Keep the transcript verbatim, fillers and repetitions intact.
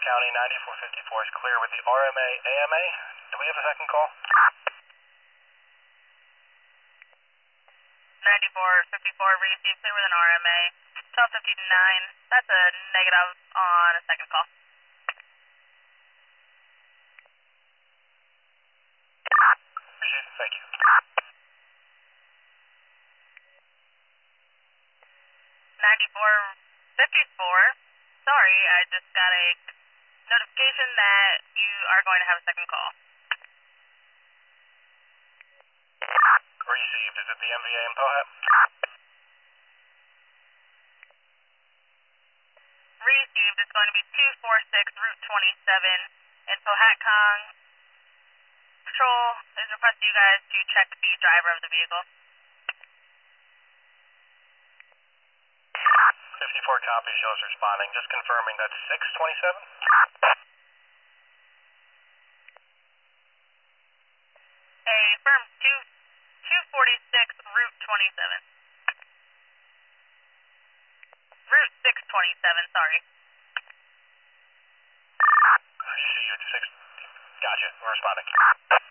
County, ninety-four fifty-four is clear with the R M A A M A. Do we have a second call? ninety-four fifty-four received clear with an R M A. twelve fifty-nine, that's a negative on a second call. Appreciate it, thank you. ninety-four fifty-four, sorry, I just got a notification that you are going to have a second call. Received, is it the M V A in Pohat? Received, it's going to be two four six Route twenty-seven in Pohatcong. Patrol is requesting you guys to check the driver of the vehicle. fifty-four copy, shows responding. Just confirming that's six twenty-seven? A firm two two forty-six Route twenty-seven. Route six twenty-seven, sorry. I see you at six. Gotcha, we're responding.